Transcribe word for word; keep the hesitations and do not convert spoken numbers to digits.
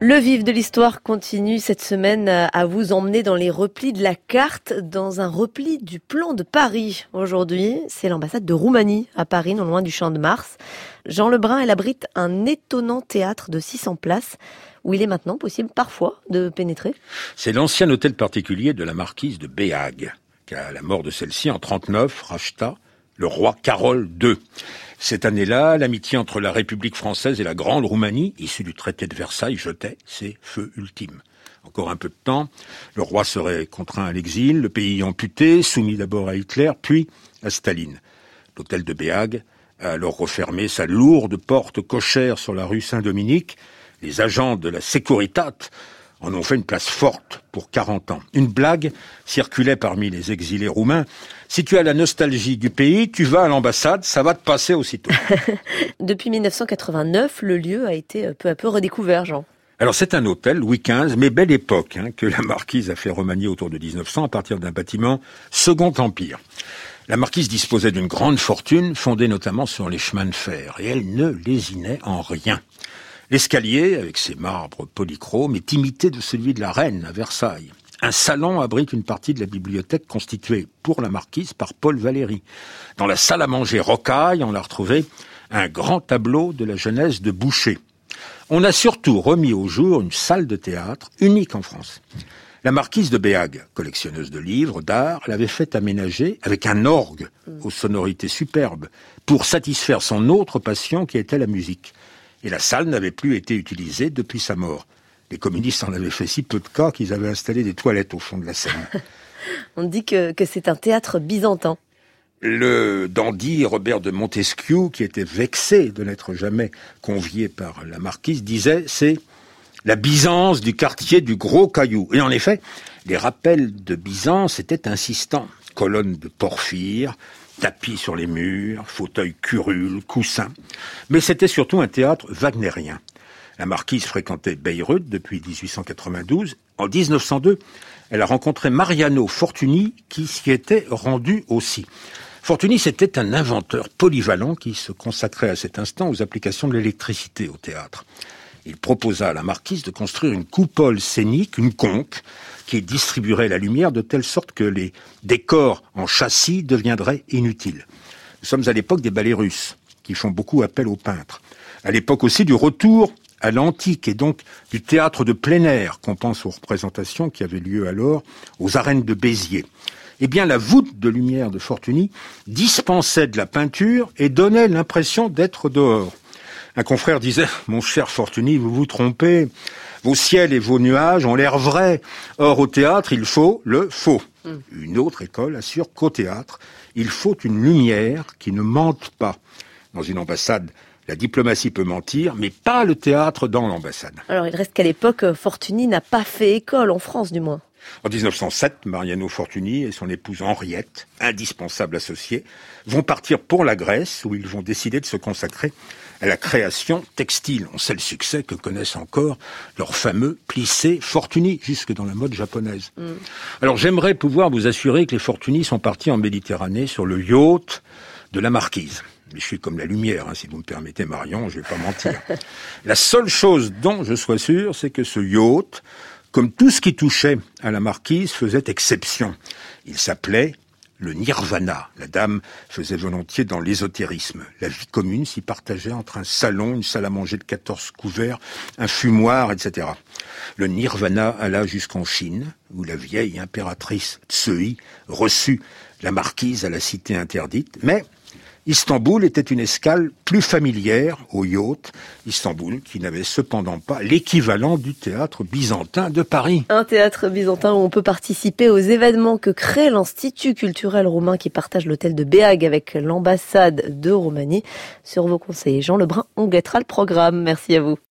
Le vif de l'histoire continue cette semaine à vous emmener dans les replis de la carte, dans un repli du plan de Paris. Aujourd'hui, c'est l'ambassade de Roumanie à Paris, non loin du Champ de Mars. Jean Lebrun, elle abrite un étonnant théâtre de six cents places où il est maintenant possible parfois de pénétrer. C'est l'ancien hôtel particulier de la marquise de Béhague, qu'à la mort de celle-ci en trente-neuf racheta le roi Carole deux. Cette année-là, l'amitié entre la République française et la Grande Roumanie, issue du traité de Versailles, jetait ses feux ultimes. Encore un peu de temps, le roi serait contraint à l'exil, le pays amputé, soumis d'abord à Hitler, puis à Staline. L'hôtel de Béhague a alors refermé sa lourde porte cochère sur la rue Saint-Dominique. Les agents de la Securitat en ont fait une place forte pour quarante ans. Une blague circulait parmi les exilés roumains. Si tu as la nostalgie du pays, tu vas à l'ambassade, ça va te passer aussitôt. Depuis mille neuf cent quatre-vingt-neuf, le lieu a été peu à peu redécouvert, Jean. Alors c'est un hôtel Louis quinze, mais belle époque, hein, que la marquise a fait remanier autour de dix-neuf cents à partir d'un bâtiment Second Empire. La marquise disposait d'une grande fortune, fondée notamment sur les chemins de fer, et elle ne lésinait en rien. L'escalier, avec ses marbres polychromes, est imité de celui de la reine à Versailles. Un salon abrite une partie de la bibliothèque constituée pour la marquise par Paul Valéry. Dans la salle à manger Rocaille, on a retrouvé un grand tableau de la jeunesse de Boucher. On a surtout remis au jour une salle de théâtre unique en France. La marquise de Béhague, collectionneuse de livres, d'art, l'avait fait aménager avec un orgue aux sonorités superbes pour satisfaire son autre passion qui était la musique. Et la salle n'avait plus été utilisée depuis sa mort. Les communistes en avaient fait si peu de cas qu'ils avaient installé des toilettes au fond de la scène. On dit que, que c'est un théâtre byzantin. Le dandy Robert de Montesquieu, qui était vexé de n'être jamais convié par la marquise, disait « c'est la Byzance du quartier du Gros Caillou ». Et en effet, les rappels de Byzance étaient insistants. Colonnes de porphyre, tapis sur les murs, fauteuils curules, coussins. Mais c'était surtout un théâtre wagnérien. La marquise fréquentait Bayreuth depuis dix-huit cent quatre-vingt-douze. En dix-neuf cent deux, elle a rencontré Mariano Fortuny qui s'y était rendu aussi. Fortuny, c'était un inventeur polyvalent qui se consacrait à cet instant aux applications de l'électricité au théâtre. Il proposa à la marquise de construire une coupole scénique, une conque, qui distribuerait la lumière de telle sorte que les décors en châssis deviendraient inutiles. Nous sommes à l'époque des ballets russes, qui font beaucoup appel aux peintres. À l'époque aussi du retour à l'antique et donc du théâtre de plein air, qu'on pense aux représentations qui avaient lieu alors aux arènes de Béziers. Eh bien, la voûte de lumière de Fortuny dispensait de la peinture et donnait l'impression d'être dehors. Un confrère disait « Mon cher Fortuny, vous vous trompez. Vos ciels et vos nuages ont l'air vrais. Or, au théâtre, il faut le faux. Mm. » Une autre école assure qu'au théâtre, il faut une lumière qui ne mente pas. Dans une ambassade, la diplomatie peut mentir, mais pas le théâtre dans l'ambassade. Alors, il reste qu'à l'époque, Fortuny n'a pas fait école, en France du moins. En dix-neuf cent sept, Mariano Fortuny et son épouse Henriette, indispensables associés, vont partir pour la Grèce où ils vont décider de se consacrer à la création textile. On sait le succès que connaissent encore leurs fameux plissés Fortuny, jusque dans la mode japonaise. Mm. Alors j'aimerais pouvoir vous assurer que les Fortuny sont partis en Méditerranée sur le yacht de la marquise. Mais je suis comme la lumière, hein, si vous me permettez Marion, je vais pas mentir. La seule chose dont je sois sûr, c'est que ce yacht, comme tout ce qui touchait à la marquise, faisait exception. Il s'appelait le Nirvana. La dame faisait volontiers dans l'ésotérisme. La vie commune s'y partageait entre un salon, une salle à manger de quatorze couverts, un fumoir, et cetera. Le Nirvana alla jusqu'en Chine, où la vieille impératrice Tsui reçut la marquise à la cité interdite, mais Istanbul était une escale plus familière au yacht. Istanbul qui n'avait cependant pas l'équivalent du théâtre byzantin de Paris. Un théâtre byzantin où on peut participer aux événements que crée l'Institut culturel roumain qui partage l'hôtel de Béhague avec l'ambassade de Roumanie. Sur vos conseils, Jean Lebrun, on guettera le programme. Merci à vous.